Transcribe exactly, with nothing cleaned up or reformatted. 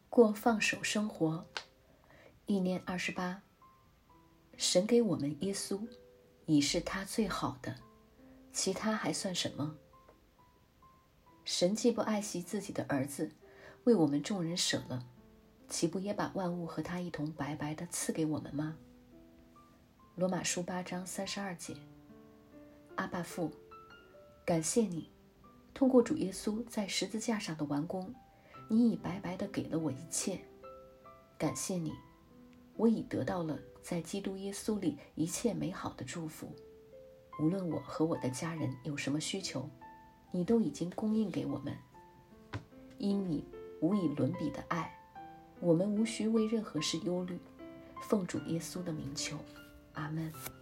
过放手生活。意念二十八，神给我们耶稣，已是他最好的，其他还算什么？神既不爱惜自己的儿子，为我们众人舍了，岂不也把万物和他一同白白地赐给我们吗？罗马书八章三十二节。阿爸父，感谢你，通过主耶稣在十字架上的完工，你已白白地给了我一切。感谢你，我已得到了在基督耶稣里一切美好的祝福。无论我和我的家人有什么需求，你都已经供应给我们。因你无以伦比的爱，我们无需为任何事忧虑。奉主耶稣的名求，阿们。